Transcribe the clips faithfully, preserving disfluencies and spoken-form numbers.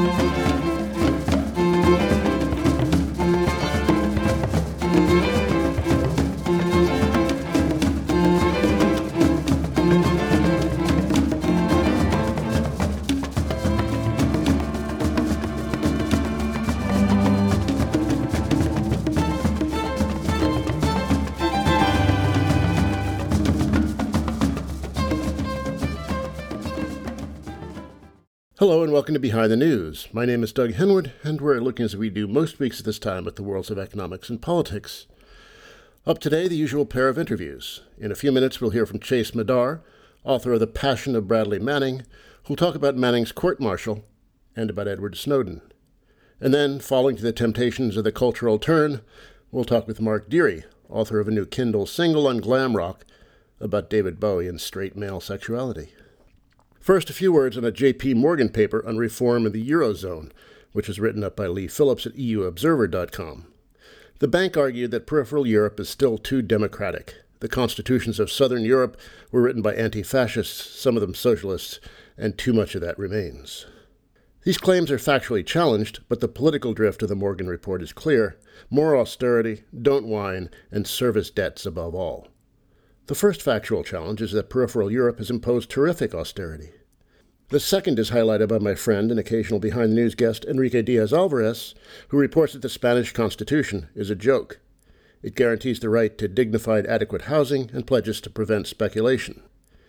Hello and welcome to Behind the News. My name is Doug Henwood, and we're looking as we do most weeks at this time at the worlds of economics and politics. Up today, the usual pair of interviews. In a few minutes, we'll hear from Chase Madar, author of The Passion of Bradley Manning, who'll talk about Manning's court-martial and about Edward Snowden. And then, falling to the temptations of the cultural turn, we'll talk with Mark Deary, author of a new Kindle single on glam rock about David Bowie and straight male sexuality. First, a few words on a J P Morgan paper on reform in the Eurozone, which was written up by Lee Phillips at E U Observer dot com. The bank argued that peripheral Europe is still too democratic. The constitutions of southern Europe were written by anti-fascists, some of them socialists, and too much of that remains. These claims are factually challenged, but the political drift of the Morgan report is clear. More austerity, don't whine, and service debts above all. The first factual challenge is that peripheral Europe has imposed terrific austerity. The second is highlighted by my friend and occasional Behind the News guest Enrique Diaz-Alvarez, who reports that the Spanish Constitution is a joke. It guarantees the right to dignified, adequate housing and pledges to prevent speculation.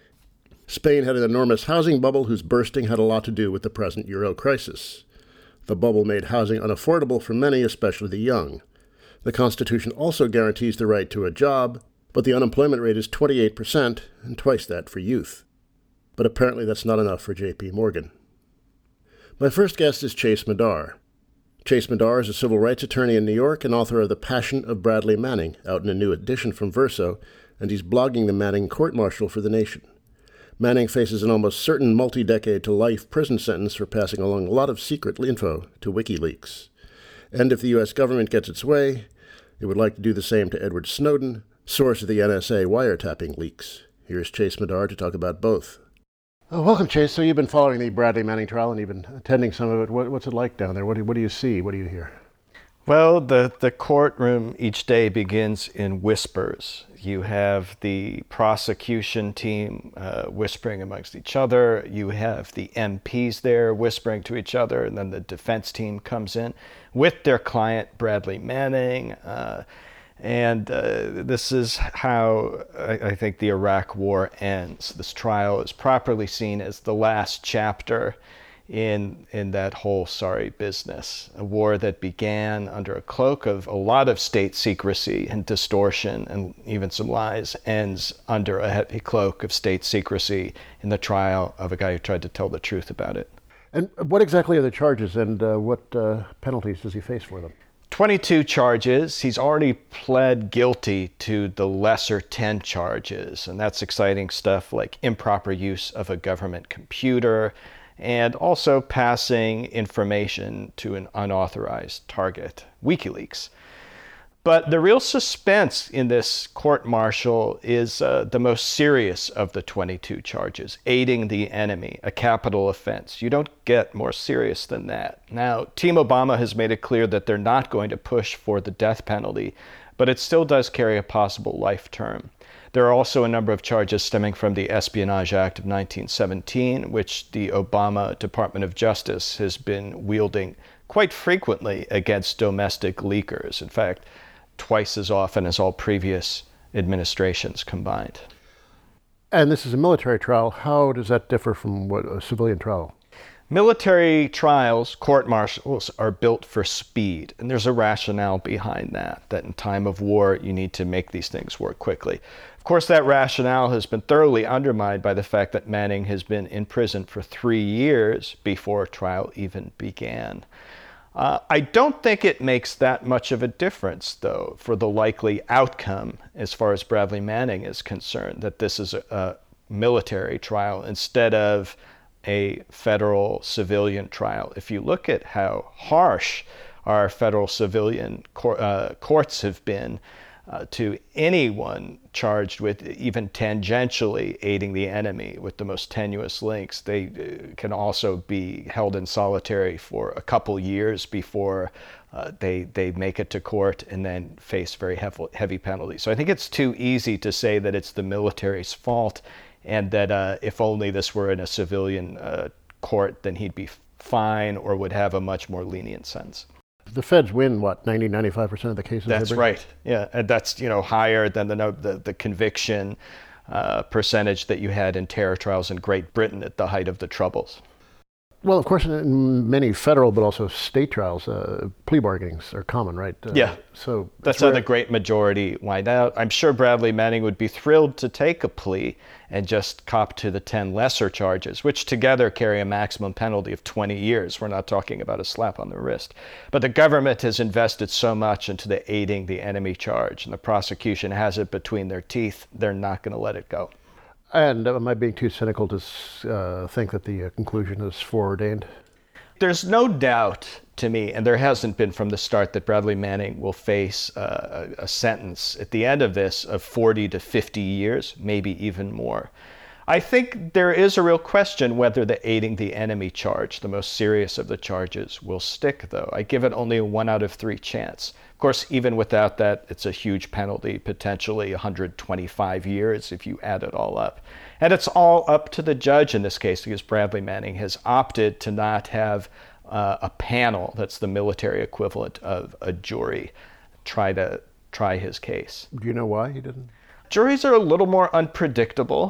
Spain had an enormous housing bubble whose bursting had a lot to do with the present euro crisis. The bubble made housing unaffordable for many, especially the young. The Constitution also guarantees the right to a job, but the unemployment rate is twenty-eight percent, and twice that for youth. But apparently that's not enough for J P Morgan. My first guest is Chase Madar. Chase Madar is a civil rights attorney in New York and author of The Passion of Bradley Manning, out in a new edition from Verso, and he's blogging the Manning court-martial for The Nation. Manning faces an almost certain multi-decade-to-life prison sentence for passing along a lot of secret info to WikiLeaks. And if the U S government gets its way, it would like to do the same to Edward Snowden, source of the N S A wiretapping leaks. Here's Chase Madar to talk about both. Oh, welcome, Chase. So you've been following the Bradley Manning trial and you've been attending some of it. What, what's it like down there? What do, what do you see? What do you hear? Well, the, the courtroom each day begins in whispers. You have the prosecution team uh, whispering amongst each other. You have the M Ps there whispering to each other, and then the defense team comes in with their client, Bradley Manning. Uh, And uh, this is how I, I think the Iraq War ends. This trial is properly seen as the last chapter in in that whole sorry business. A war that began under a cloak of a lot of state secrecy and distortion and even some lies ends under a heavy cloak of state secrecy in the trial of a guy who tried to tell the truth about it. And what exactly are the charges and uh, what uh, penalties does he face for them? twenty-two charges. He's already pled guilty to the lesser ten charges, and that's exciting stuff like improper use of a government computer and also passing information to an unauthorized target, WikiLeaks. But the real suspense in this court-martial is uh, the most serious of the twenty-two charges, aiding the enemy, a capital offense. You don't get more serious than that. Now, Team Obama has made it clear that they're not going to push for the death penalty, but it still does carry a possible life term. There are also a number of charges stemming from the Espionage Act of nineteen seventeen, which the Obama Department of Justice has been wielding quite frequently against domestic leakers. In fact, twice as often as all previous administrations combined. And this is a military trial. How does that differ from what a civilian trial? Military trials, court-martials, are built for speed, and there's a rationale behind that, that in time of war, you need to make these things work quickly. Of course, that rationale has been thoroughly undermined by the fact that Manning has been in prison for three years before trial even began. Uh, I don't think it makes that much of a difference, though, for the likely outcome as far as Bradley Manning is concerned, that this is a, a military trial instead of a federal civilian trial. If you look at how harsh our federal civilian cor- uh, courts have been, uh, to anyone charged with even tangentially aiding the enemy with the most tenuous links. They uh, can also be held in solitary for a couple years before uh, they they make it to court and then face very heavy, heavy penalties. So I think it's too easy to say that it's the military's fault, and that uh, if only this were in a civilian uh, court, then he'd be fine or would have a much more lenient sentence. The feds win, what, ninety, ninety-five percent of the cases? That's right. Yeah, and that's, you know, higher than the the, the conviction uh, percentage that you had in terror trials in Great Britain at the height of the Troubles. Well, of course, in many federal but also state trials, uh, plea bargainings are common, right? Uh, yeah. So that's how the great majority wind out. I'm sure Bradley Manning would be thrilled to take a plea and just cop to the ten lesser charges, which together carry a maximum penalty of twenty years. We're not talking about a slap on the wrist. But the government has invested so much into the aiding the enemy charge, and the prosecution has it between their teeth. They're not going to let it go. And am I being too cynical to uh, think that the uh, conclusion is foreordained? There's no doubt to me, and there hasn't been from the start, that Bradley Manning will face uh, a, a sentence at the end of this of forty to fifty years, maybe even more. I think there is a real question whether the aiding the enemy charge, the most serious of the charges, will stick, though. I give it only a one out of three chance. Of course, even without that, it's a huge penalty, potentially one hundred twenty-five years if you add it all up. And it's all up to the judge in this case, because Bradley Manning has opted to not have uh, a panel, that's the military equivalent of a jury, try to try his case. Do you know why he didn't? Juries are a little more unpredictable.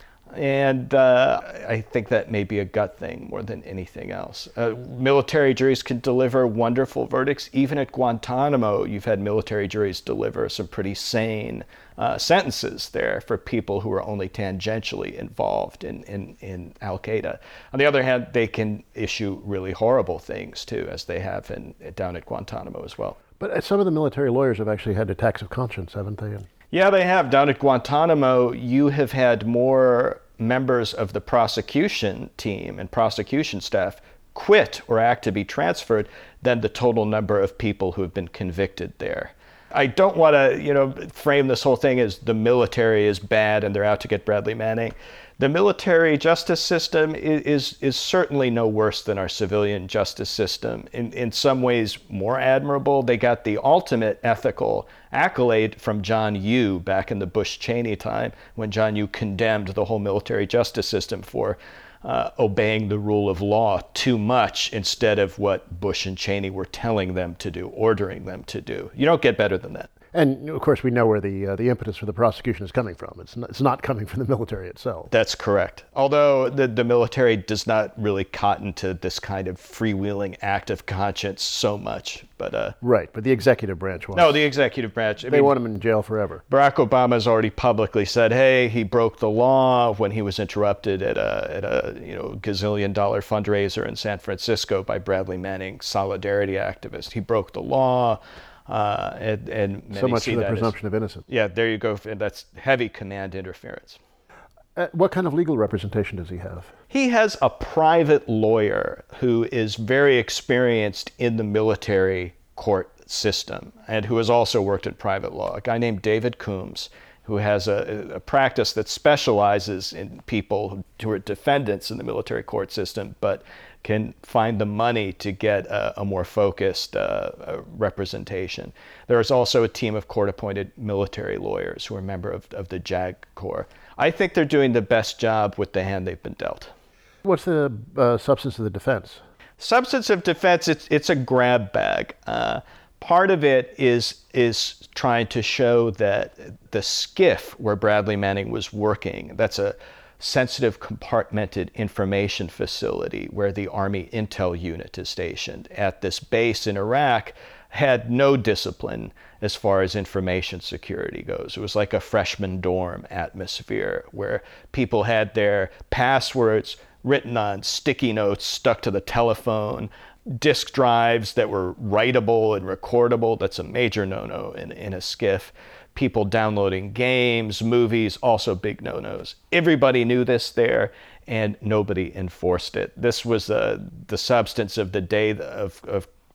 And uh, I think that may be a gut thing more than anything else. Uh, military juries can deliver wonderful verdicts. Even at Guantanamo, you've had military juries deliver some pretty sane uh, sentences there for people who are only tangentially involved in, in, in Al-Qaeda. On the other hand, they can issue really horrible things too, as they have in, down at Guantanamo as well. But some of the military lawyers have actually had attacks of conscience, haven't they? Yeah, they have. Down at Guantanamo, you have had more members of the prosecution team and prosecution staff quit or act to be transferred than the total number of people who have been convicted there. I don't want to, you know, frame this whole thing as the military is bad and they're out to get Bradley Manning. The military justice system is, is, is certainly no worse than our civilian justice system. In, in some ways more admirable. They got the ultimate ethical accolade from John Yoo back in the Bush-Cheney time, when John Yoo condemned the whole military justice system for uh, obeying the rule of law too much instead of what Bush and Cheney were telling them to do, ordering them to do. You don't get better than that. And of course, we know where the uh, the impetus for the prosecution is coming from. It's not, it's not coming from the military itself. That's correct. Although the, the military does not really cotton to this kind of freewheeling act of conscience so much. But uh, right, but the executive branch wants. No, the executive branch. I they mean, want him in jail forever. Barack Obama has already publicly said, "Hey, he broke the law" when he was interrupted at a at a you know gazillion dollar fundraiser in San Francisco by Bradley Manning solidarity activists. He broke the law. Uh, and, and so much for the presumption as, of innocence. Yeah, there you go. And that's heavy command interference. Uh, what kind of legal representation does he have? He has a private lawyer who is very experienced in the military court system and who has also worked in private law. A guy named David Coombs, who has a, a practice that specializes in people who are defendants in the military court system, but can find the money to get a, a more focused uh, uh, representation. There is also a team of court-appointed military lawyers who are a member of, of the JAG Corps. I think they're doing the best job with the hand they've been dealt. What's the uh, substance of the defense? Substance of defense, it's, it's a grab bag. Uh, part of it is, is trying to show that the SCIF where Bradley Manning was working, that's a sensitive compartmented information facility where the Army Intel Unit is stationed at this base in Iraq, had no discipline as far as information security goes. It was like a freshman dorm atmosphere where people had their passwords written on sticky notes stuck to the telephone, disk drives that were writable and recordable. That's a major no-no in, in a SCIF. People downloading games, movies, also big no-nos. Everybody knew this there, and nobody enforced it. This was uh, the substance of the day of, of the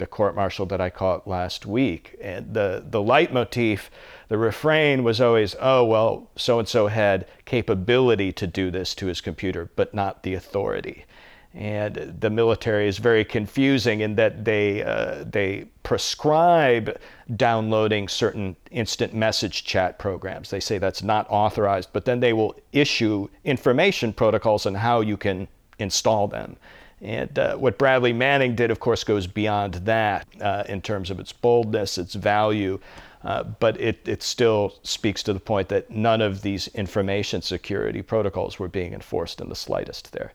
the court-martial that I caught last week. And the, the leitmotif, the refrain was always, oh, well, so-and-so had capability to do this to his computer, but not the authority. And the military is very confusing in that they uh, they prescribe downloading certain instant message chat programs. They say that's not authorized, but then they will issue information protocols on how you can install them. And uh, what Bradley Manning did, of course, goes beyond that uh, in terms of its boldness, its value. Uh, but it, it still speaks to the point that none of these information security protocols were being enforced in the slightest there.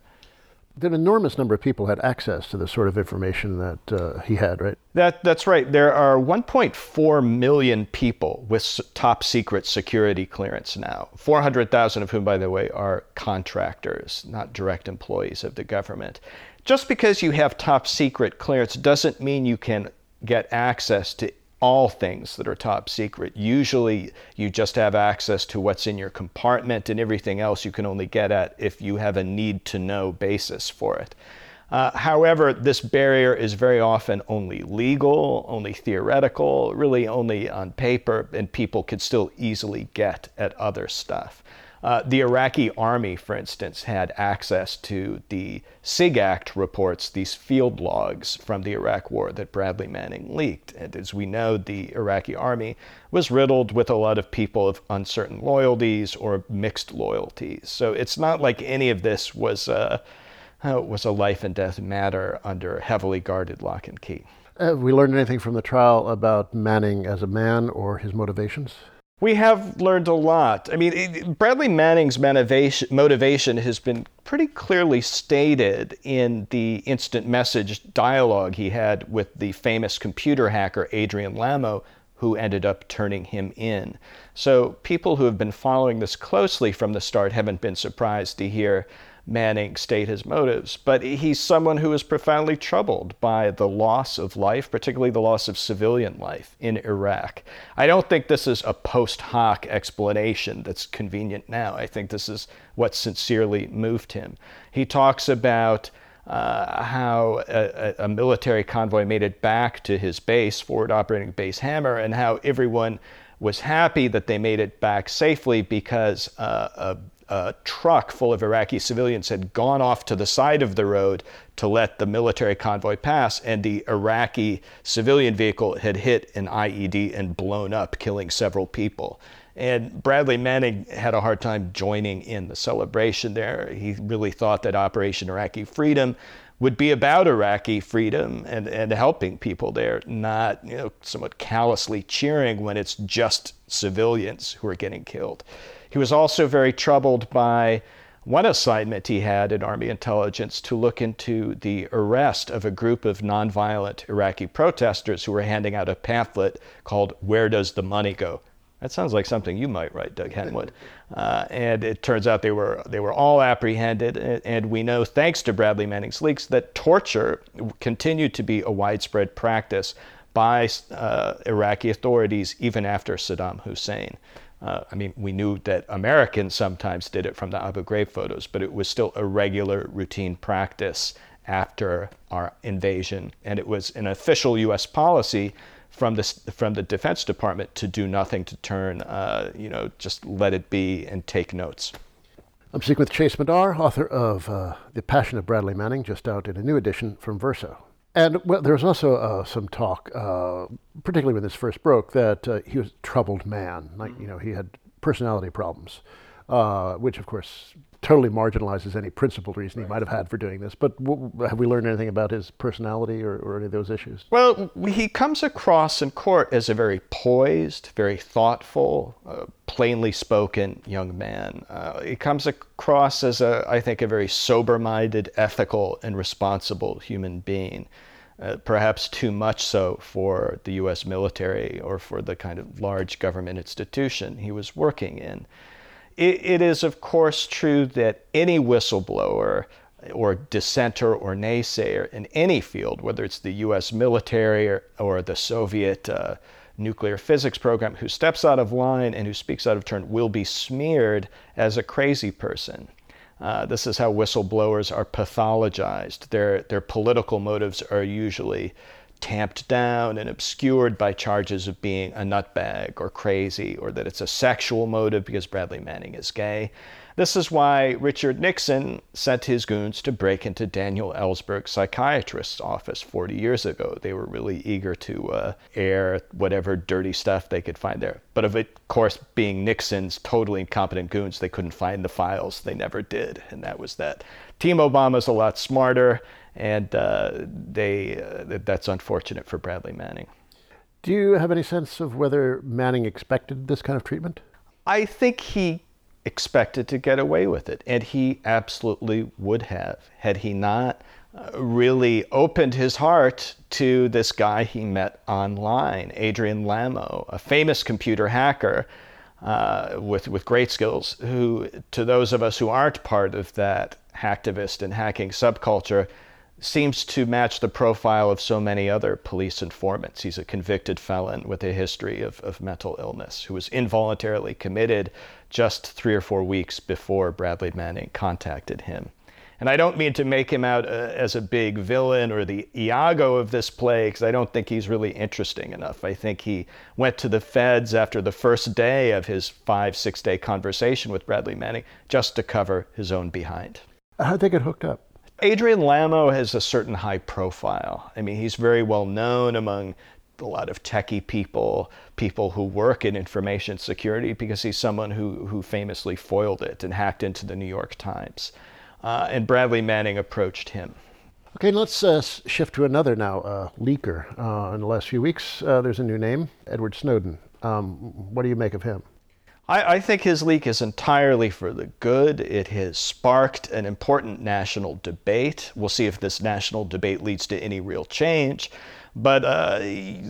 An enormous number of people had access to the sort of information that uh, he had, right? That, that's right. There are one point four million people with top secret security clearance now, four hundred thousand of whom, by the way, are contractors, not direct employees of the government. Just because you have top secret clearance doesn't mean you can get access to all things that are top secret. Usually you just have access to what's in your compartment, and everything else you can only get at if you have a need to know basis for it. Uh, however, this barrier is very often only legal, only theoretical, really only on paper, and people could still easily get at other stuff. Uh, the Iraqi army, for instance, had access to the SIGACT reports, these field logs from the Iraq War that Bradley Manning leaked. And as we know, the Iraqi army was riddled with a lot of people of uncertain loyalties or mixed loyalties. So it's not like any of this was, uh, uh, was a life and death matter under heavily guarded lock and key. Have we learned anything from the trial about Manning as a man or his motivations? We have learned a lot. I mean, it, Bradley Manning's motivation, motivation has been pretty clearly stated in the instant message dialogue he had with the famous computer hacker Adrian Lamo, who ended up turning him in. So people who have been following this closely from the start haven't been surprised to hear Manning state his motives, but he's someone who is profoundly troubled by the loss of life, particularly the loss of civilian life in Iraq. I don't think this is a post hoc explanation that's convenient now. I think this is what sincerely moved him. He talks about uh, how a, a military convoy made it back to his base, forward operating base Hammer, and how everyone was happy that they made it back safely because uh, a A truck full of Iraqi civilians had gone off to the side of the road to let the military convoy pass, and the Iraqi civilian vehicle had hit an I E D and blown up, killing several people. And Bradley Manning had a hard time joining in the celebration there. He really thought that Operation Iraqi Freedom would be about Iraqi freedom and, and helping people there, not, you know, somewhat callously cheering when it's just civilians who are getting killed. He was also very troubled by one assignment he had in Army intelligence to look into the arrest of a group of nonviolent Iraqi protesters who were handing out a pamphlet called "Where Does the Money Go?" That sounds like something you might write, Doug Henwood. Uh, and it turns out they were they were all apprehended, and, and we know, thanks to Bradley Manning's leaks, that torture continued to be a widespread practice by uh, Iraqi authorities even after Saddam Hussein. Uh, I mean, we knew that Americans sometimes did it from the Abu Ghraib photos, but it was still a regular routine practice after our invasion. And it was an official U S policy from the, from the Defense Department to do nothing to turn, uh, you know, just let it be and take notes. I'm speaking with Chase Madar, author of uh, The Passion of Bradley Manning, just out in a new edition from Verso. And well, there was also uh, some talk, uh, particularly when this first broke, that uh, he was a troubled man. Like, you know, he had personality problems, uh, which, of course, totally marginalizes any principled reason he might have had for doing this. But w- have we learned anything about his personality or, or any of those issues? Well, he comes across in court as a very poised, very thoughtful, uh, plainly spoken young man. Uh, he comes across as, a, I think, a very sober-minded, ethical, and responsible human being. Uh, perhaps too much so for the U S military or for the kind of large government institution he was working in. It, it is, of course, true that any whistleblower or dissenter or naysayer in any field, whether it's the U S military or, or the Soviet uh, nuclear physics program, who steps out of line and who speaks out of turn will be smeared as a crazy person. Uh, this is how whistleblowers are pathologized. Their, their political motives are usually tamped down and obscured by charges of being a nutbag or crazy, or that it's a sexual motive because Bradley Manning is gay. This is why Richard Nixon sent his goons to break into Daniel Ellsberg's psychiatrist's office forty years ago. They were really eager to uh, air whatever dirty stuff they could find there. But of course, being Nixon's totally incompetent goons, they couldn't find the files. They never did. And that was that. Team Obama's a lot smarter, and uh, they uh, that's unfortunate for Bradley Manning. Do you have any sense of whether Manning expected this kind of treatment? I think he expected to get away with it, and he absolutely would have, had he not uh, really opened his heart to this guy he met online, Adrian Lamo, a famous computer hacker uh, with, with great skills, who, to those of us who aren't part of that hacktivist and hacking subculture, seems to match the profile of so many other police informants. He's a convicted felon with a history of, of mental illness who was involuntarily committed just three or four weeks before Bradley Manning contacted him. And I don't mean to make him out uh, as a big villain or the Iago of this play, because I don't think he's really interesting enough. I think he went to the feds after the first day of his five, six-day conversation with Bradley Manning just to cover his own behind. How'd they get hooked up? Adrian Lamo has a certain high profile. I mean, he's very well known among a lot of techie people, people who work in information security, because he's someone who, who famously foiled it and hacked into the New York Times. Uh, and Bradley Manning approached him. Okay, let's uh, shift to another now, uh, leaker. Uh, in the last few weeks, uh, there's a new name, Edward Snowden. Um, what do you make of him? I, I think his leak is entirely for the good. It has sparked an important national debate. We'll see if this national debate leads to any real change. But uh,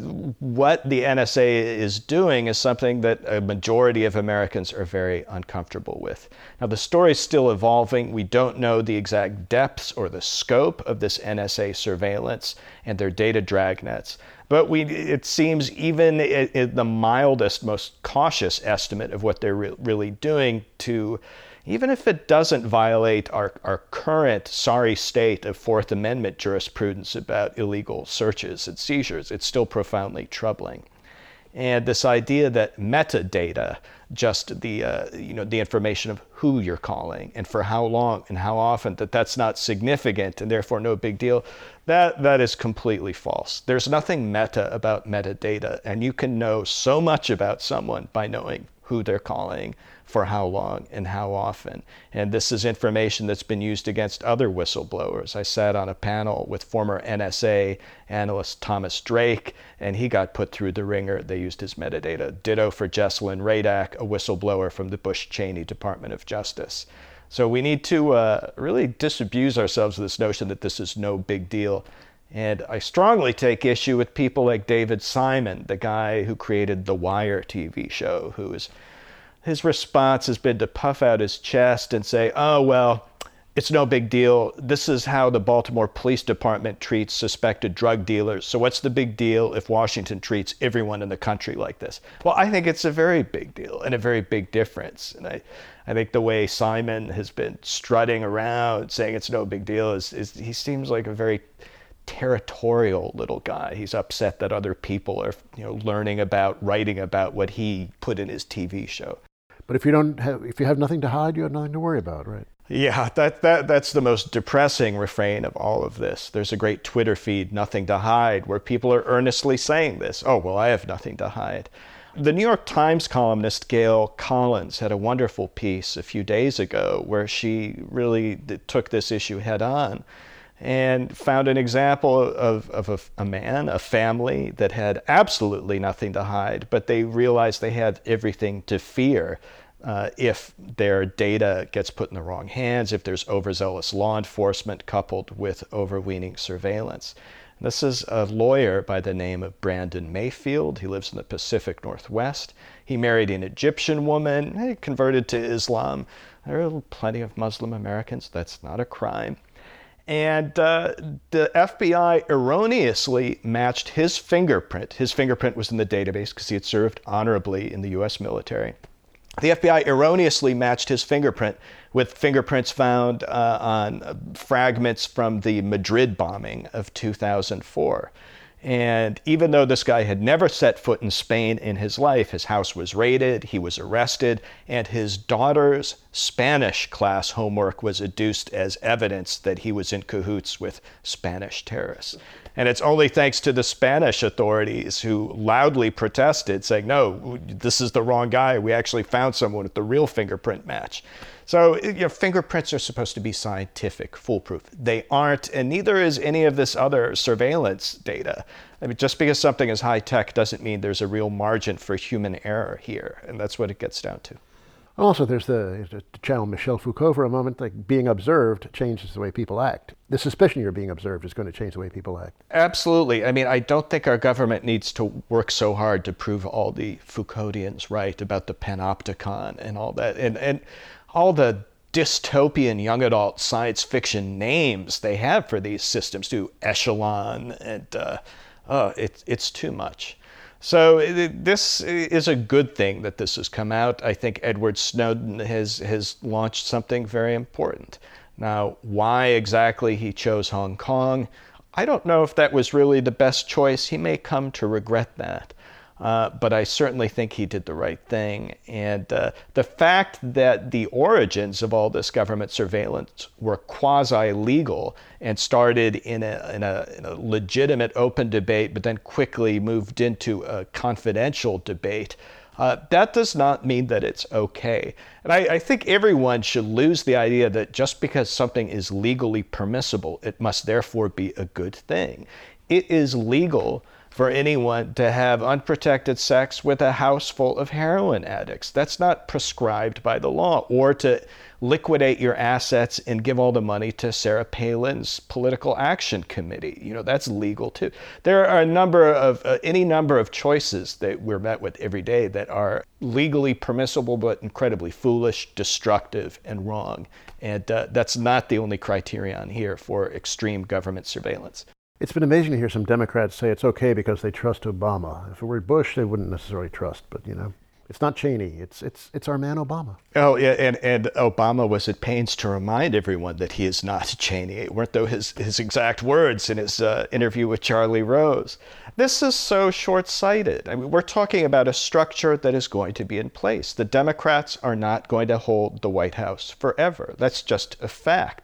what the N S A is doing is something that a majority of Americans are very uncomfortable with. Now, the story is still evolving. We don't know the exact depths or the scope of this N S A surveillance and their data dragnets. But we, it seems even in the mildest, most cautious estimate of what they're re- really doing to, even if it doesn't violate our, our current sorry state of Fourth Amendment jurisprudence about illegal searches and seizures, it's still profoundly troubling. And this idea that metadata, just the uh, you know the information of who you're calling and for how long and how often, that that's not significant and therefore no big deal, that that is completely false. There's nothing meta about metadata, and you can know so much about someone by knowing who they're calling, for how long and how often. And this is information that's been used against other whistleblowers. I sat on a panel with former N S A analyst Thomas Drake, and he got put through the ringer. They used his metadata. Ditto for Jesselyn Radack, a whistleblower from the Bush-Cheney Department of Justice. So we need to uh, really disabuse ourselves of this notion that this is no big deal. And I strongly take issue with people like David Simon, the guy who created the Wire T V show, who is his response has been to puff out his chest and say, oh, well, it's no big deal. This is how the Baltimore Police Department treats suspected drug dealers. So what's the big deal if Washington treats everyone in the country like this? Well, I think it's a very big deal and a very big difference. And I, I think the way Simon has been strutting around saying it's no big deal is, is he seems like a very territorial little guy. He's upset that other people are, you know, learning about, writing about what he put in his T V show. But if you don't have, if you have nothing to hide, you have nothing to worry about, right? Yeah, that, that that's the most depressing refrain of all of this. There's a great Twitter feed, Nothing to Hide, where people are earnestly saying this. Oh, well, I have nothing to hide. The New York Times columnist Gail Collins had a wonderful piece a few days ago where she really took this issue head on and found an example of, of a, a man, a family that had absolutely nothing to hide, but they realized they had everything to fear uh, if their data gets put in the wrong hands, if there's overzealous law enforcement coupled with overweening surveillance. This is a lawyer by the name of Brandon Mayfield. He lives in the Pacific Northwest. He married an Egyptian woman, he converted to Islam. There are plenty of Muslim Americans. That's not a crime. And uh, the F B I erroneously matched his fingerprint. His fingerprint was in the database because he had served honorably in the U S military. The F B I erroneously matched his fingerprint with fingerprints found uh, on fragments from the Madrid bombing of two thousand four. And even though this guy had never set foot in Spain in his life, his house was raided, he was arrested, and his daughter's Spanish class homework was adduced as evidence that he was in cahoots with Spanish terrorists. And it's only thanks to the Spanish authorities who loudly protested, saying, no, this is the wrong guy. We actually found someone with the real fingerprint match. So you know, fingerprints are supposed to be scientific, foolproof. They aren't, and neither is any of this other surveillance data. I mean, just because something is high tech doesn't mean there's a real margin for human error here, and that's what it gets down to. Also, there's the, to channel Michel Foucault for a moment, like being observed changes the way people act. The suspicion you're being observed is going to change the way people act. Absolutely. I mean, I don't think our government needs to work so hard to prove all the Foucauldians right about the panopticon and all that. And, and all the dystopian young adult science fiction names they have for these systems too, Echelon, and uh, oh, it, it's too much. So it, this is a good thing that this has come out. I think Edward Snowden has, has launched something very important. Now, why exactly he chose Hong Kong, I don't know if that was really the best choice. He may come to regret that. Uh, but I certainly think he did the right thing. And uh, the fact that the origins of all this government surveillance were quasi-legal and started in a, in, a, in a legitimate open debate, but then quickly moved into a confidential debate, uh, that does not mean that it's okay. And I, I think everyone should lose the idea that just because something is legally permissible, it must therefore be a good thing. It is legal for anyone to have unprotected sex with a house full of heroin addicts. That's not prescribed by the law. Or to liquidate your assets and give all the money to Sarah Palin's political action committee. You know, that's legal too. There are a number of, uh, any number of choices that we're met with every day that are legally permissible, but incredibly foolish, destructive, and wrong. And uh, that's not the only criterion here for extreme government surveillance. It's been amazing to hear some Democrats say it's okay because they trust Obama. If it were Bush, they wouldn't necessarily trust, but you know, it's not Cheney. It's it's it's our man Obama. Oh yeah, and, and Obama was at pains to remind everyone that he is not Cheney. Weren't those his, his exact words in his uh, interview with Charlie Rose? This is so short-sighted. I mean, we're talking about a structure that is going to be in place. The Democrats are not going to hold the White House forever. That's just a fact.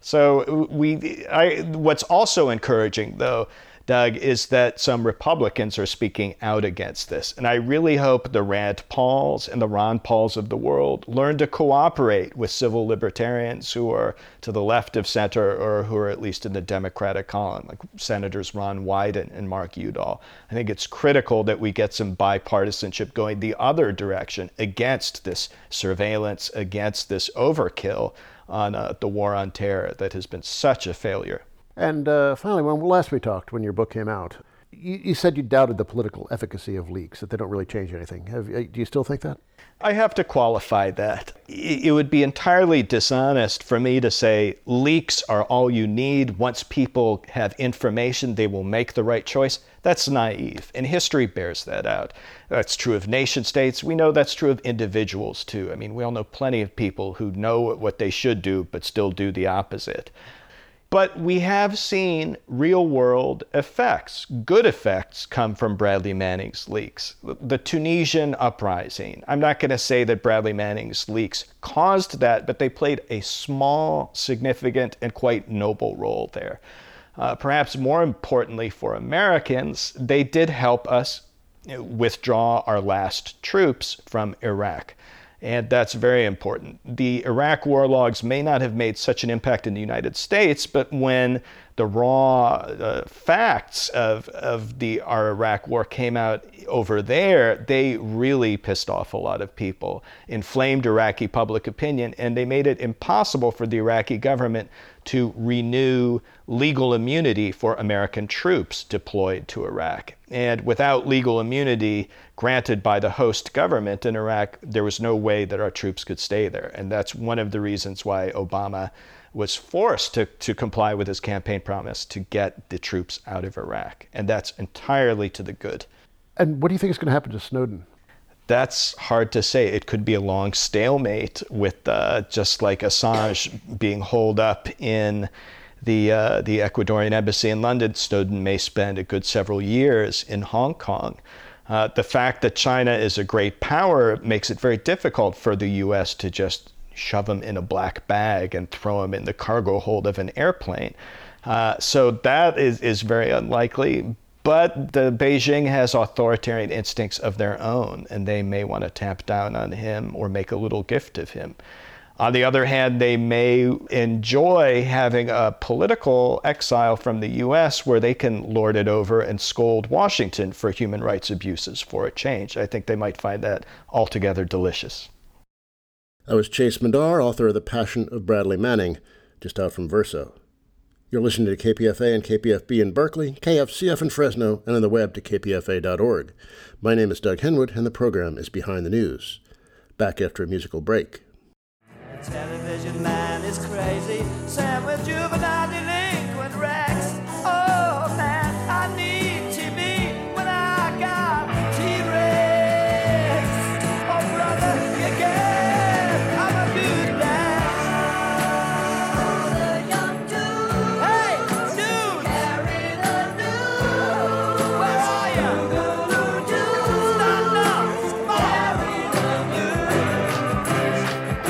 So we, I, what's also encouraging, though, Doug, is that some Republicans are speaking out against this. And I really hope the Rand Pauls and the Ron Pauls of the world learn to cooperate with civil libertarians who are to the left of center or who are at least in the Democratic column, like Senators Ron Wyden and Mark Udall. I think it's critical that we get some bipartisanship going the other direction against this surveillance, against this overkill on uh, the war on terror that has been such a failure. And uh, finally, when last we talked, when your book came out, you, you said you doubted the political efficacy of leaks, that they don't really change anything. Have, do you still think that? I have to qualify that. It would be entirely dishonest for me to say leaks are all you need. Once people have information, they will make the right choice. That's naive, and history bears that out. That's true of nation states. We know that's true of individuals, too. I mean, we all know plenty of people who know what they should do, but still do the opposite. But we have seen real-world effects. Good effects come from Bradley Manning's leaks. The Tunisian uprising. I'm not going to say that Bradley Manning's leaks caused that, but they played a small, significant, and quite noble role there. Uh, perhaps more importantly for Americans, they did help us withdraw our last troops from Iraq. And that's very important. The Iraq war logs may not have made such an impact in the United States, but when the raw uh, facts of, of the our Iraq war came out over there, they really pissed off a lot of people, inflamed Iraqi public opinion, and they made it impossible for the Iraqi government to renew legal immunity for American troops deployed to Iraq. And without legal immunity granted by the host government in Iraq, there was no way that our troops could stay there. And that's one of the reasons why Obama was forced to, to comply with his campaign promise to get the troops out of Iraq. And that's entirely to the good. And what do you think is going to happen to Snowden? That's hard to say. It could be a long stalemate with uh, just like Assange being holed up in the uh, the Ecuadorian embassy in London, Snowden may spend a good several years in Hong Kong. Uh, the fact that China is a great power makes it very difficult for the U S to just shove him in a black bag and throw him in the cargo hold of an airplane. Uh, so that is, is very unlikely. But the Beijing has authoritarian instincts of their own, and they may want to tamp down on him or make a little gift of him. On the other hand, they may enjoy having a political exile from the U S where they can lord it over and scold Washington for human rights abuses for a change. I think they might find that altogether delicious. That was Chase Madar, author of The Passion of Bradley Manning, just out from Verso. You're listening to K P F A and K P F B in Berkeley, K F C F in Fresno, and on the web to k p f a dot org. My name is Doug Henwood, and the program is Behind the News. Back after a musical break. Television man is crazy, Sam with juvenile delinquent Rex. Oh man, I need T V when I got T-Rex. Oh brother, you get, I'm a good lad. Oh, the young dude. Hey, dude. Carry the news. Where are you? Stand up. Come on. Carry the news.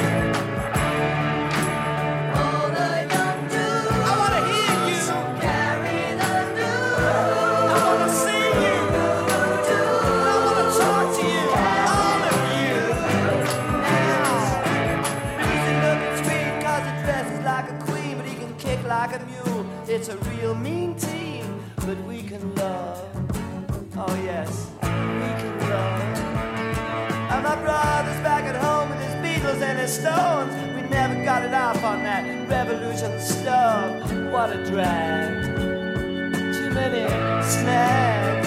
I want to hear you. Carry the news. I want to see you. I want to talk to you. All of you. Now, easy looking sweet 'cause he dresses like a queen, but he can kick like a mule. It's a real mean team, but we can love. Oh yes, we can love. And my brother's back at home with his Beatles and his Stones. We never got it off on that revolution stuff. What a drag. Too many snags.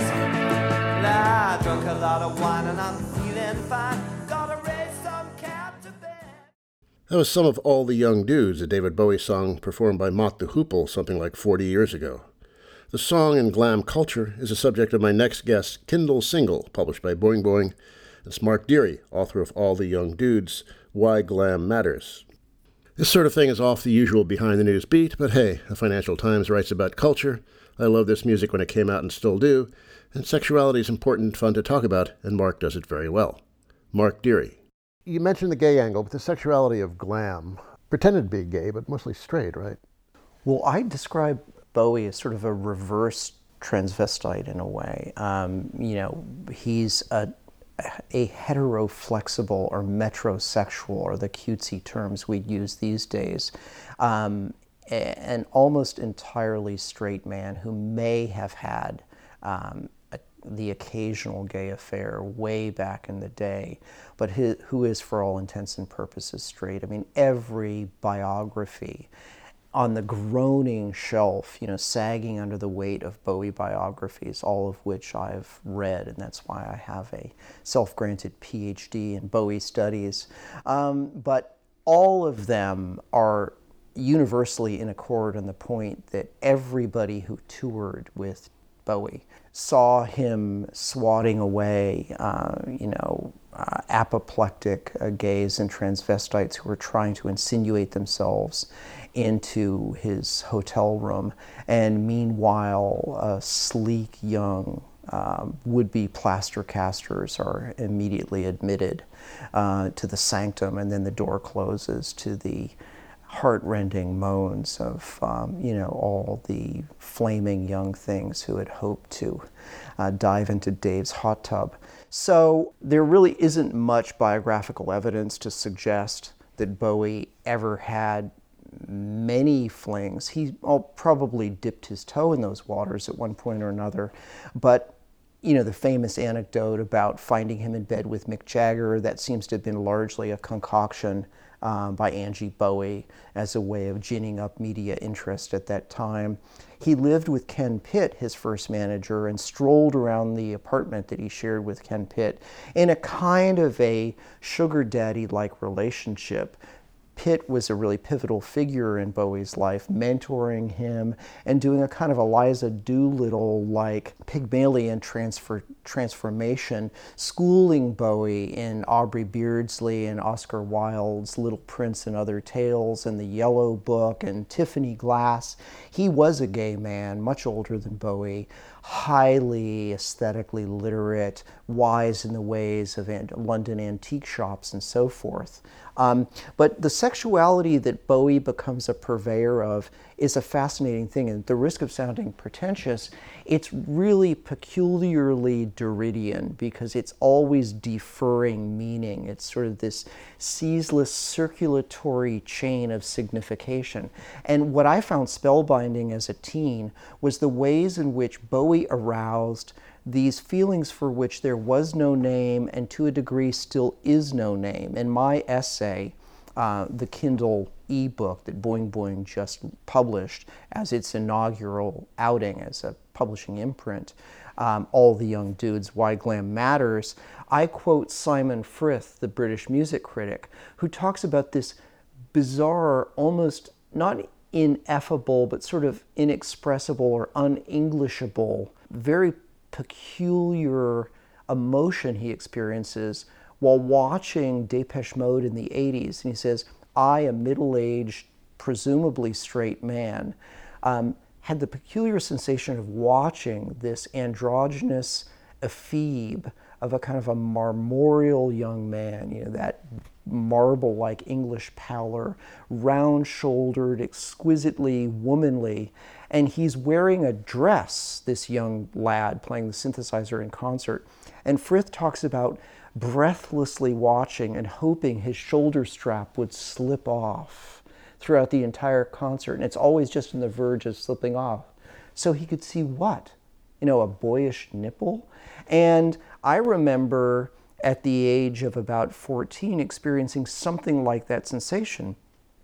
Nah, I drunk a lot of wine and I'm feeling fine. Gotta raise some cap to bed. That was some of All the Young Dudes, a David Bowie song performed by Mott the Hoople something like forty years ago. The song and glam culture is the subject of my next guest's Kindle single, published by Boing Boing. It's Mark Deary, author of All the Young Dudes, Why Glam Matters. This sort of thing is off the usual Behind the News beat, but hey, the Financial Times writes about culture. I loved this music when it came out and still do, and sexuality is important and fun to talk about, and Mark does it very well. Mark Deary. You mentioned the gay angle, but the sexuality of glam. Pretended to be gay, but mostly straight, right? Well, I describe Bowie as sort of a reverse transvestite in a way. Um, you know, he's a a heteroflexible or metrosexual, or the cutesy terms we'd use these days, um, an almost entirely straight man who may have had um, a, the occasional gay affair way back in the day, but his, who is for all intents and purposes straight. I mean, every biography on the groaning shelf, you know, sagging under the weight of Bowie biographies, all of which I've read, and that's why I have a self-granted P H D in Bowie studies. Um, but all of them are universally in accord on the point that everybody who toured with Bowie saw him swatting away, uh, you know, uh, apoplectic uh, gays and transvestites who were trying to insinuate themselves into his hotel room, and meanwhile, uh, sleek young um, would-be plaster casters are immediately admitted uh, to the sanctum, and then the door closes to the heart-rending moans of, um, you know, all the flaming young things who had hoped to uh, dive into Dave's hot tub. So there really isn't much biographical evidence to suggest that Bowie ever had many flings. He probably dipped his toe in those waters at one point or another, but you know, the famous anecdote about finding him in bed with Mick Jagger, that seems to have been largely a concoction um, by Angie Bowie as a way of ginning up media interest at that time. He lived with Ken Pitt, his first manager, and strolled around the apartment that he shared with Ken Pitt in a kind of a sugar daddy-like relationship, Pitt was a really pivotal figure in Bowie's life, mentoring him and doing a kind of Eliza Doolittle-like Pygmalion transfer, transformation, schooling Bowie in Aubrey Beardsley and Oscar Wilde's Little Prince and Other Tales and The Yellow Book and Tiffany Glass. He was a gay man, much older than Bowie, highly aesthetically literate, wise in the ways of London antique shops and so forth. Um, but the sexuality that Bowie becomes a purveyor of is a fascinating thing. And at the risk of sounding pretentious, it's really peculiarly Derridian because it's always deferring meaning. It's sort of this ceaseless circulatory chain of signification. And what I found spellbinding as a teen was the ways in which Bowie aroused these feelings for which there was no name and to a degree still is no name. In my essay, uh, the Kindle e-book that Boing Boing just published as its inaugural outing as a publishing imprint, um, All the Young Dudes, Why Glam Matters, I quote Simon Frith, the British music critic, who talks about this bizarre, almost not ineffable, but sort of inexpressible or un-Englishable, very peculiar emotion he experiences while watching Depeche Mode in the eighties. And he says, I, a middle-aged, presumably straight man, um, had the peculiar sensation of watching this androgynous ephebe of a kind of a marmoreal young man, you know, that marble-like English pallor, round-shouldered, exquisitely womanly, and he's wearing a dress, this young lad playing the synthesizer in concert. And Frith talks about breathlessly watching and hoping his shoulder strap would slip off throughout the entire concert, and it's always just on the verge of slipping off. So he could see what? You know, a boyish nipple? And I remember at the age of about fourteen experiencing something like that sensation,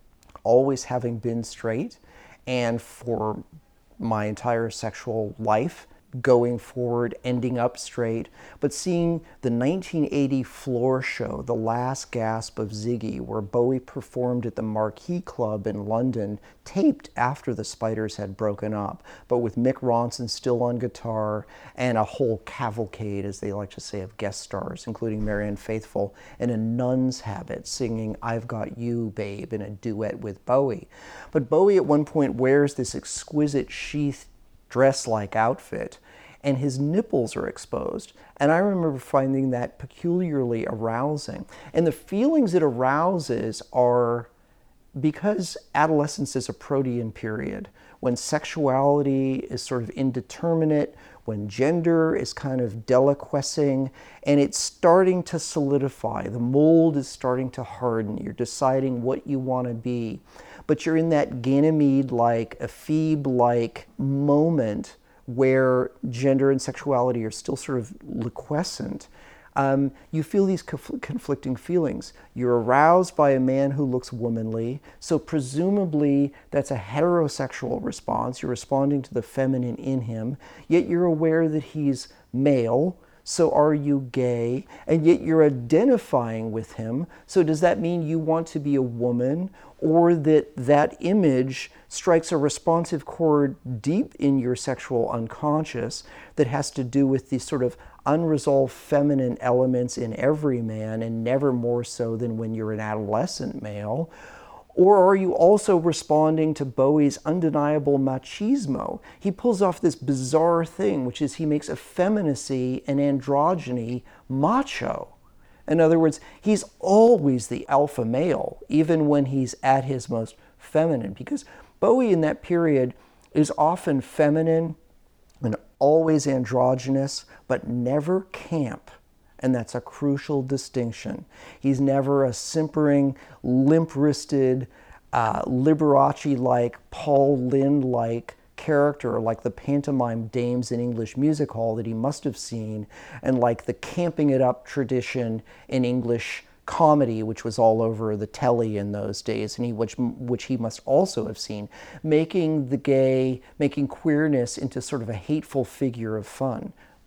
always having been straight, and for my entire sexual life, going forward, ending up straight, but seeing the nineteen eighty floor show, The Last Gasp of Ziggy, where Bowie performed at the Marquee Club in London, taped after the Spiders had broken up, but with Mick Ronson still on guitar and a whole cavalcade, as they like to say, of guest stars, including Marianne Faithfull, in a nun's habit, singing I've Got You, Babe, in a duet with Bowie. But Bowie at one point wears this exquisite sheathed dress-like outfit, and his nipples are exposed. And I remember finding that peculiarly arousing. And the feelings it arouses are because adolescence is a protean period, when sexuality is sort of indeterminate, when gender is kind of deliquescing, and it's starting to solidify. The mold is starting to harden. You're deciding what you want to be. But you're in that Ganymede-like, ephebe-like moment where gender and sexuality are still sort of liquescent. Um, you feel these conf- conflicting feelings. You're aroused by a man who looks womanly, so presumably that's a heterosexual response. You're responding to the feminine in him, yet you're aware that he's male, so are you gay? And yet you're identifying with him, so does that mean you want to be a woman, or that that image strikes a responsive chord deep in your sexual unconscious that has to do with these sort of unresolved feminine elements in every man, and never more so than when you're an adolescent male? Or are you also responding to Bowie's undeniable machismo? He pulls off this bizarre thing, which is he makes effeminacy and androgyny macho. In other words, he's always the alpha male, even when he's at his most feminine, because Bowie in that period is often feminine and always androgynous, but never camp. And that's a crucial distinction. He's never a simpering, limp-wristed, uh, Liberace-like, Paul Lynde-like character, like the pantomime dames in English music hall that he must have seen, and like the camping it up tradition in English comedy, which was all over the telly in those days, and he, which, which he must also have seen, making the gay, making queerness into sort of a hateful figure of fun.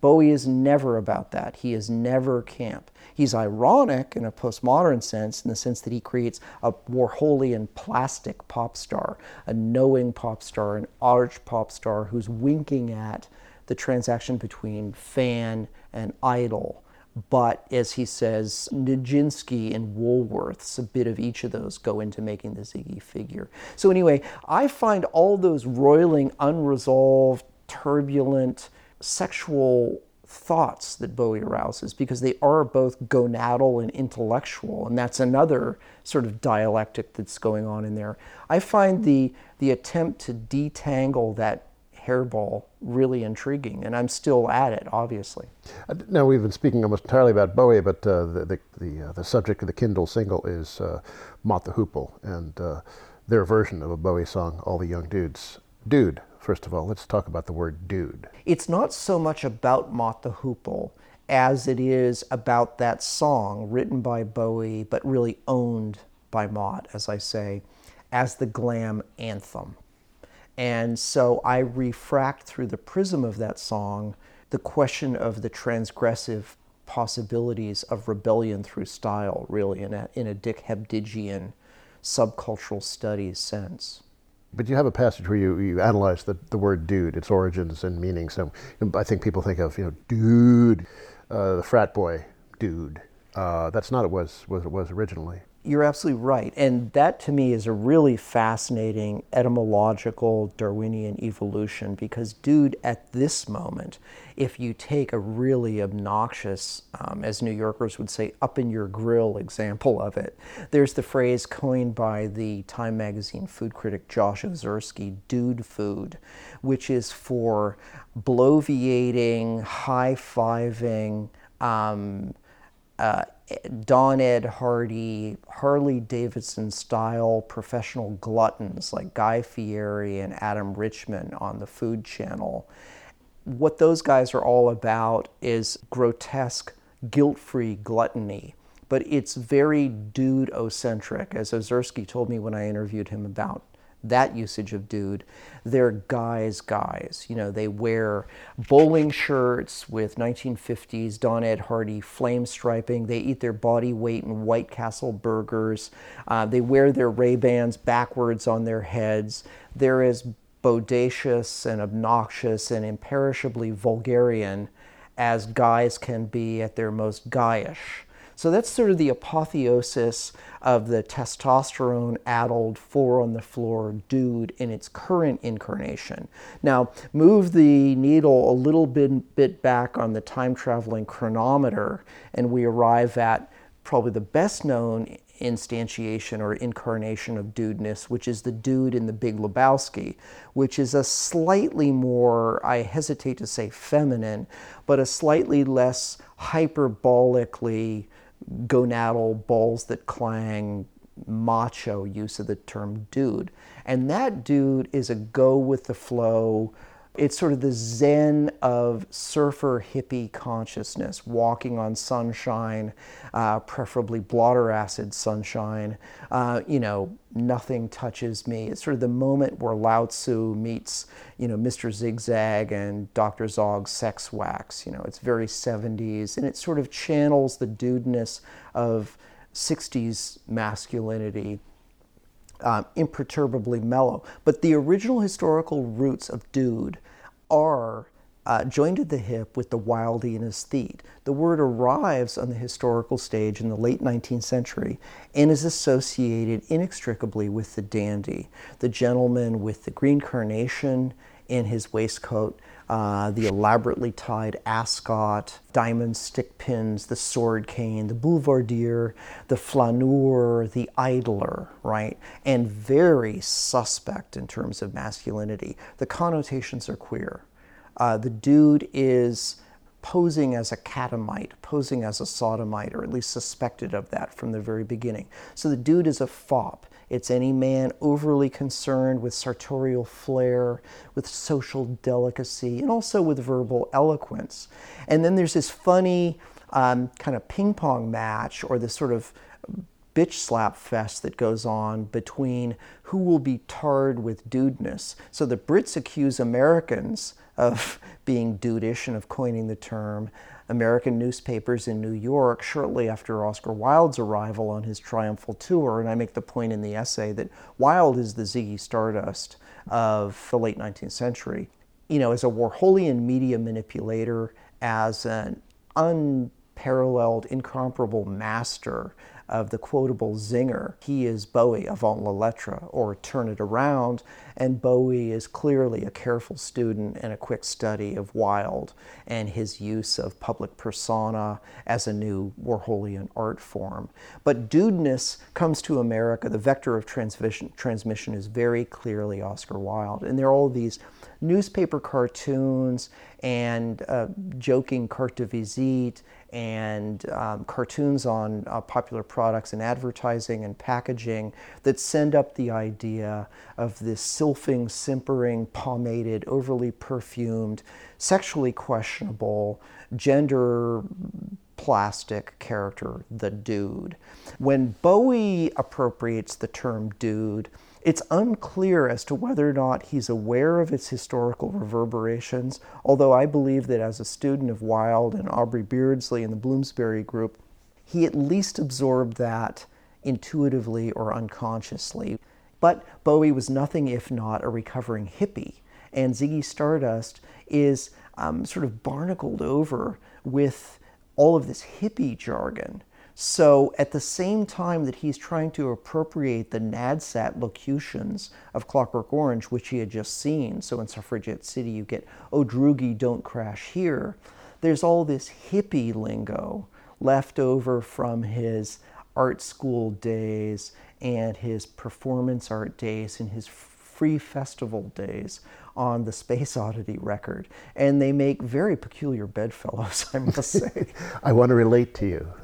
Bowie is never about that. He is never camp. He's ironic in a postmodern sense, in the sense that he creates a Warholian plastic pop star, a knowing pop star, an arch pop star who's winking at the transaction between fan and idol. But as he says, Nijinsky and Woolworths, a bit of each of those go into making the Ziggy figure. So anyway, I find all those roiling, unresolved, turbulent, sexual thoughts that Bowie arouses, because they are both gonadal and intellectual, and that's another sort of dialectic that's going on in there. I find the the attempt to detangle that hairball really intriguing, and I'm still at it, obviously. Now, we've been speaking almost entirely about Bowie, but uh, the the the, uh, the subject of the Kindle single is uh, Mott the Hoople, and uh, their version of a Bowie song, All the Young Dudes. Dude, first of all, let's talk about the word dude. It's not so much about Mott the Hoople as it is about that song written by Bowie, but really owned by Mott, as I say, as the glam anthem. And so I refract through the prism of that song the question of the transgressive possibilities of rebellion through style, really, in a, in a Dick Hebdigian subcultural studies sense. But you have a passage where you, you analyze the, the word dude, its origins and meaning. So I think people think of, you know, dude, uh, the frat boy, dude. Uh, that's not what it was, what it was originally. You're absolutely right. And that to me is a really fascinating etymological Darwinian evolution, because dude at this moment, if you take a really obnoxious, um, as New Yorkers would say, up in your grill example of it, there's the phrase coined by the Time magazine food critic Josh Ozersky, dude food, which is for bloviating, high-fiving, um, uh, Don Ed Hardy, Harley Davidson style professional gluttons like Guy Fieri and Adam Richman on the Food Channel. What those guys are all about is grotesque, guilt-free gluttony, but it's very dude-ocentric, as Ozersky told me when I interviewed him about that usage of dude. They're guys guys. You know, they wear bowling shirts with nineteen fifties Don Ed Hardy flame striping. They eat their body weight in White Castle burgers. Uh, they wear their Ray-Bans backwards on their heads. They're as bodacious and obnoxious and imperishably vulgarian as guys can be at their most guyish. So that's sort of the apotheosis of the testosterone-addled, four-on-the-floor dude in its current incarnation. Now, move the needle a little bit, bit back on the time-traveling chronometer, and we arrive at probably the best-known instantiation or incarnation of dudeness, which is the dude in The Big Lebowski, which is a slightly more, I hesitate to say feminine, but a slightly less hyperbolically gonadal, balls that clang, macho use of the term dude. And that dude is a go with the flow. It's sort of the zen of surfer hippie consciousness, walking on sunshine, uh, preferably blotter acid sunshine. Uh, you know, nothing touches me. It's sort of the moment where Lao Tzu meets, you know, Mister Zigzag and Doctor Zog's sex wax. You know, it's very seventies, and it sort of channels the dudeness of sixties masculinity. Um, imperturbably mellow. But the original historical roots of dude are uh, joined at the hip with the wildy and aesthete. The word arrives on the historical stage in the late nineteenth century and is associated inextricably with the dandy, the gentleman with the green carnation in his waistcoat, uh, the elaborately tied ascot, diamond stick pins, the sword cane, the boulevardier, the flaneur, the idler, right? And very suspect in terms of masculinity. The connotations are queer. Uh, the dude is posing as a catamite, posing as a sodomite, or at least suspected of that from the very beginning. So the dude is a fop. It's any man overly concerned with sartorial flair, with social delicacy, and also with verbal eloquence. And then there's this funny um, kind of ping pong match, or this sort of bitch slap fest that goes on between who will be tarred with dudeness. So the Brits accuse Americans of being dudeish and of coining the term. American newspapers in New York, shortly after Oscar Wilde's arrival on his triumphal tour, and I make the point in the essay that Wilde is the Ziggy Stardust of the late nineteenth century. You know, as a Warholian media manipulator, as an unparalleled, incomparable master of the quotable zinger, he is Bowie avant la lettre, or turn it around, and Bowie is clearly a careful student and a quick study of Wilde and his use of public persona as a new Warholian art form. But dudeness comes to America. The vector of transmission, transmission is very clearly Oscar Wilde, and there are all these newspaper cartoons and uh, joking carte de visite and um, cartoons on uh, popular products and advertising and packaging that send up the idea of this sylphing, simpering, pomaded, overly perfumed, sexually questionable, gender plastic character, the dude. When Bowie appropriates the term dude, it's unclear as to whether or not he's aware of its historical reverberations, although I believe that as a student of Wilde and Aubrey Beardsley and the Bloomsbury Group, he at least absorbed that intuitively or unconsciously. But Bowie was nothing if not a recovering hippie, and Ziggy Stardust is um, sort of barnacled over with all of this hippie jargon. So at the same time that he's trying to appropriate the NADSAT locutions of Clockwork Orange, which he had just seen, so in Suffragette City you get, oh droogie, don't crash here, there's all this hippie lingo left over from his art school days and his performance art days and his free festival days on the Space Oddity record. And they make very peculiar bedfellows, I must say. I want to relate to you.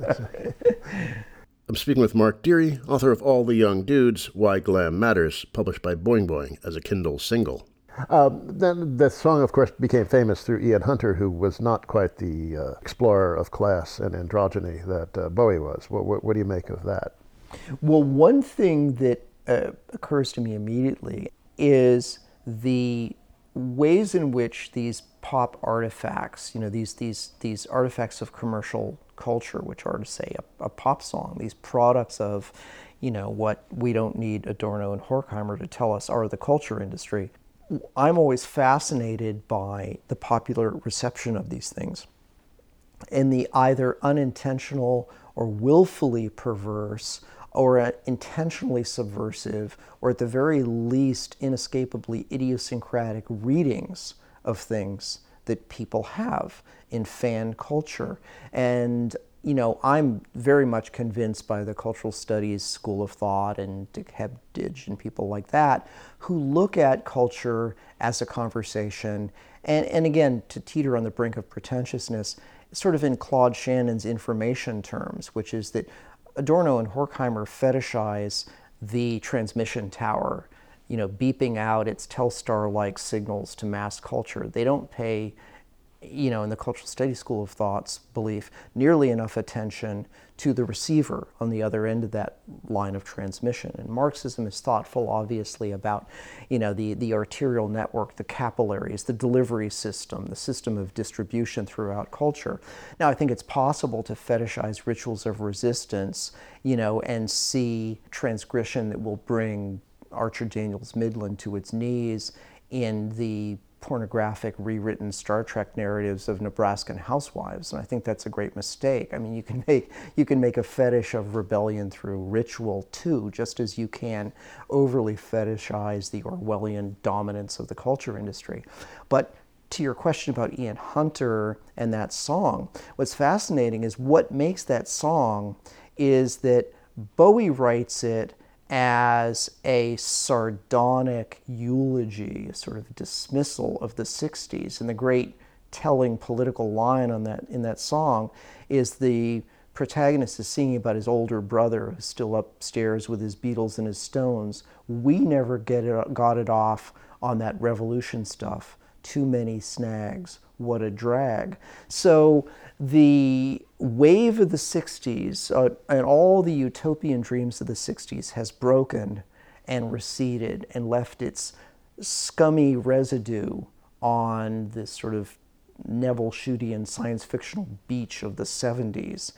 I'm speaking with Mark Deary, author of All the Young Dudes, Why Glam Matters, published by Boing Boing as a Kindle single. Um, then the song, of course, became famous through Ian Hunter, who was not quite the uh, explorer of class and androgyny that uh, Bowie was. What, what, what do you make of that? Well, one thing that uh, occurs to me immediately is the ways in which these pop artifacts, you know, these these these artifacts of commercial culture, which are to say a, a pop song, these products of, you know, what we don't need Adorno and Horkheimer to tell us are the culture industry. I'm always fascinated by the popular reception of these things and the either unintentional or willfully perverse or intentionally subversive, or at the very least inescapably idiosyncratic readings of things that people have in fan culture. And, you know, I'm very much convinced by the cultural studies school of thought and Dick Hebdige and people like that, who look at culture as a conversation, and, and again, to teeter on the brink of pretentiousness, sort of in Claude Shannon's information terms, which is that Adorno and Horkheimer fetishize the transmission tower, you know, beeping out its Telstar-like signals to mass culture. They don't pay, you know, in the cultural studies school of thought's belief, nearly enough attention to the receiver on the other end of that line of transmission. And Marxism is thoughtful, obviously, about, you know, the, the arterial network, the capillaries, the delivery system, the system of distribution throughout culture. Now, I think it's possible to fetishize rituals of resistance, you know, and see transgression that will bring Archer Daniels Midland to its knees in the pornographic rewritten Star Trek narratives of Nebraskan housewives, and I think that's a great mistake. I mean, you can make you can make a fetish of rebellion through ritual too, just as you can overly fetishize the Orwellian dominance of the culture industry. But to your question about Ian Hunter and that song, what's fascinating is what makes that song is that Bowie writes it as a sardonic eulogy, a sort of dismissal of the sixties. And the great telling political line on that in that song is the protagonist is singing about his older brother who's still upstairs with his Beatles and his Stones. We never get it, got it off on that revolution stuff too many snags, what a drag. So the wave of the sixties uh, and all the utopian dreams of the sixties has broken and receded and left its scummy residue on this sort of Neville Shootian science fictional beach of the seventies.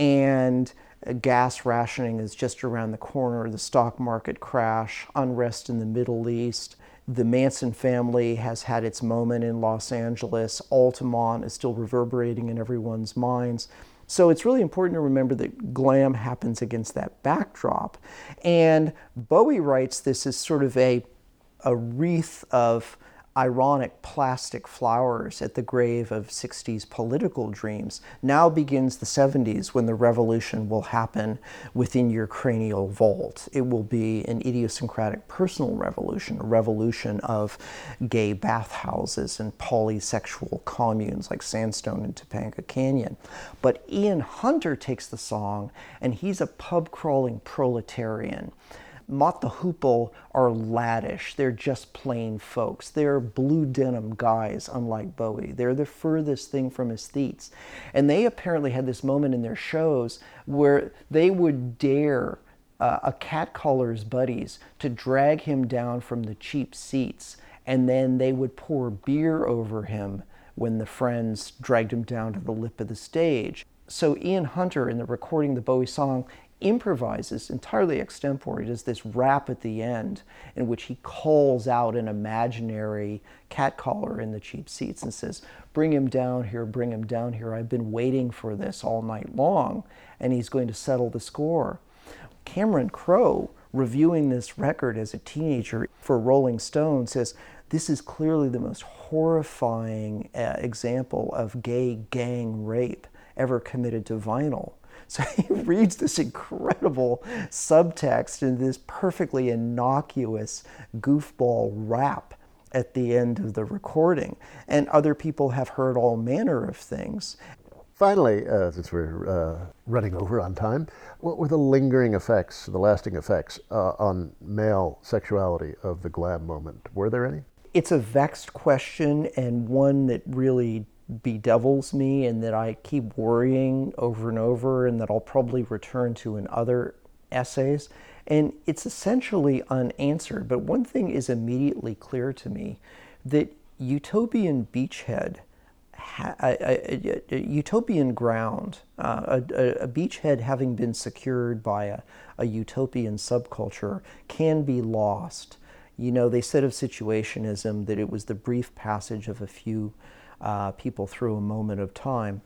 And gas rationing is just around the corner, the stock market crash, unrest in the Middle East. The Manson family has had its moment in Los Angeles. Altamont is still reverberating in everyone's minds. So it's really important to remember that glam happens against that backdrop. And Bowie writes this as sort of a, a wreath of ironic plastic flowers at the grave of sixties political dreams. Now begins the seventies, when the revolution will happen within your cranial vault. It will be an idiosyncratic personal revolution, a revolution of gay bathhouses and polysexual communes like Sandstone and Topanga Canyon. But Ian Hunter takes the song, and he's a pub-crawling proletarian. Mott the Hoople are laddish. They're just plain folks. They're blue denim guys, unlike Bowie. They're the furthest thing from aesthetes. And they apparently had this moment in their shows where they would dare uh, a catcaller's buddies to drag him down from the cheap seats, and then they would pour beer over him when the friends dragged him down to the lip of the stage. So Ian Hunter, in the recording of the Bowie song, improvises entirely extempore. He does this rap at the end in which he calls out an imaginary catcaller in the cheap seats and says, "Bring him down here, bring him down here. I've been waiting for this all night long," and he's going to settle the score. Cameron Crowe, reviewing this record as a teenager for Rolling Stone, says, "This is clearly the most horrifying uh, example of gay gang rape ever committed to vinyl." So he reads this incredible subtext in this perfectly innocuous goofball rap at the end of the recording. And other people have heard all manner of things. Finally, uh, since we're uh, running over on time, what were the lingering effects, the lasting effects uh, on male sexuality of the glam moment? Were there any? It's a vexed question, and one that really bedevils me and that I keep worrying over and over, and that I'll probably return to in other essays. And it's essentially unanswered. But one thing is immediately clear to me, that utopian beachhead, ha- a, a, a, a utopian ground, uh, a, a beachhead having been secured by a, a utopian subculture, can be lost. You know, they said of situationism that it was the brief passage of a few Uh, people through a moment of time.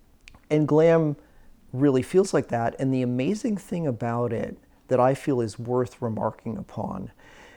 And glam really feels like that. And the amazing thing about it that I feel is worth remarking upon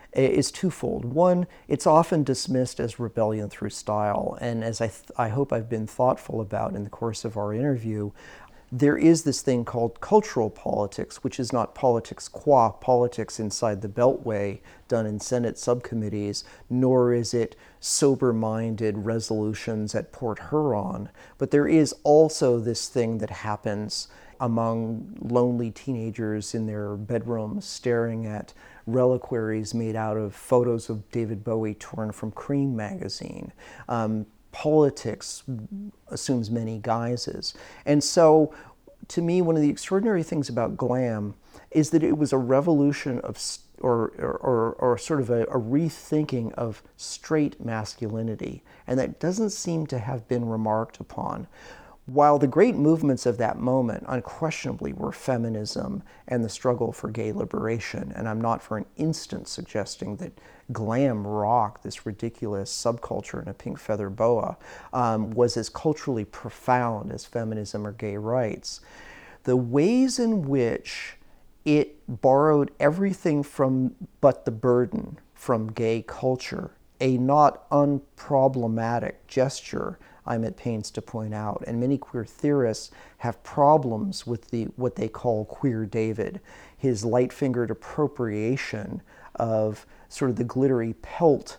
is twofold. One, it's often dismissed as rebellion through style. And as I, th- I hope I've been thoughtful about in the course of our interview, there is this thing called cultural politics, which is not politics qua politics inside the Beltway done in Senate subcommittees, nor is it sober-minded resolutions at Port Huron. But there is also this thing that happens among lonely teenagers in their bedrooms staring at reliquaries made out of photos of David Bowie torn from Cream magazine. Um, Politics assumes many guises. And so, to me, one of the extraordinary things about glam is that it was a revolution of, or, or, or sort of a, a rethinking of straight masculinity. And that doesn't seem to have been remarked upon. While the great movements of that moment unquestionably were feminism and the struggle for gay liberation, and I'm not for an instant suggesting that glam rock, this ridiculous subculture in a pink feather boa, um, was as culturally profound as feminism or gay rights. The ways in which it borrowed everything from but the burden from gay culture, a not unproblematic gesture, I'm at pains to point out, and many queer theorists have problems with the what they call Queer David, his light-fingered appropriation of sort of the glittery pelt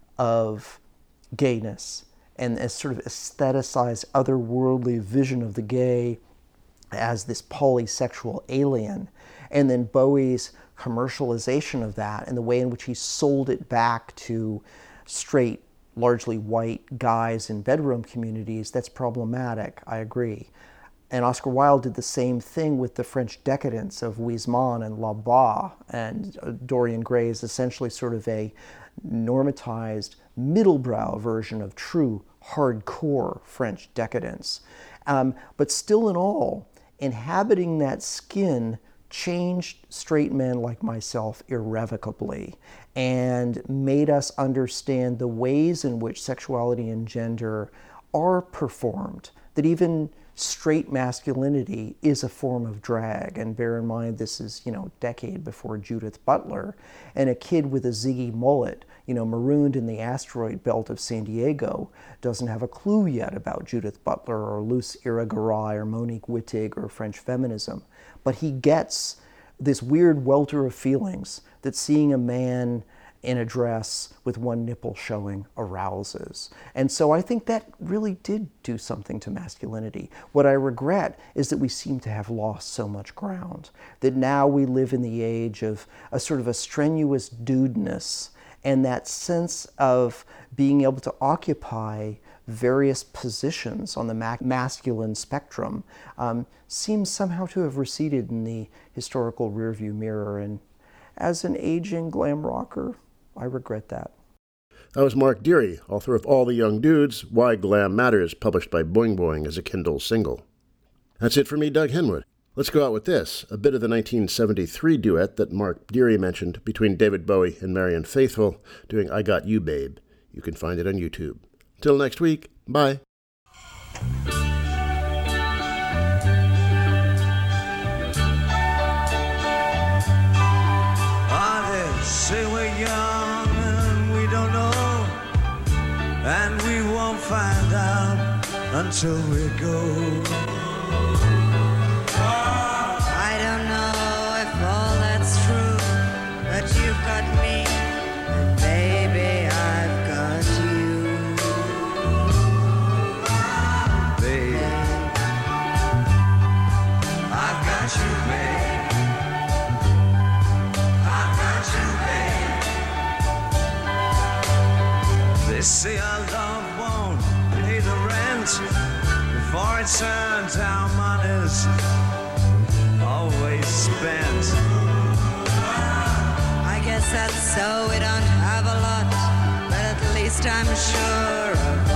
of gayness, and a sort of aestheticized otherworldly vision of the gay as this polysexual alien. And then Bowie's commercialization of that and the way in which he sold it back to straight largely white guys in bedroom communities, that's problematic, I agree. And Oscar Wilde did the same thing with the French decadence of Huysmans and Labat, and Dorian Gray is essentially sort of a normatized, middle-brow version of true, hardcore French decadence. Um, but still in all, inhabiting that skin changed straight men like myself irrevocably and made us understand the ways in which sexuality and gender are performed, that even straight masculinity is a form of drag. And bear in mind, this is, you know, a decade before Judith Butler, and a kid with a Ziggy mullet, you know, marooned in the asteroid belt of San Diego, doesn't have a clue yet about Judith Butler or Luce Irigaray or Monique Wittig or French feminism. But he gets this weird welter of feelings that seeing a man in a dress with one nipple showing arouses. And so I think that really did do something to masculinity. What I regret is that we seem to have lost so much ground, that now we live in the age of a sort of a strenuous dudeness, and that sense of being able to occupy various positions on the ma- masculine spectrum um, seems somehow to have receded in the historical rearview mirror. And as an aging glam rocker, I regret that. That was Mark Deary, author of All the Young Dudes, Why Glam Matters, published by Boing Boing as a Kindle single. That's it for me, Doug Henwood. Let's go out with this, a bit of the nineteen seventy-three duet that Mark Deary mentioned between David Bowie and Marianne Faithfull doing I Got You, Babe. You can find it on YouTube. Till next week, bye. Say we're young and we don't know, and we won't find out until we go. I don't know if all that's true, but you've got me, and baby, I've got you. Babe, I've got you, babe. They say our love won't pay the rent before it turns our money's always spent. I guess that's so, we don't have a lot, but at least I'm sure of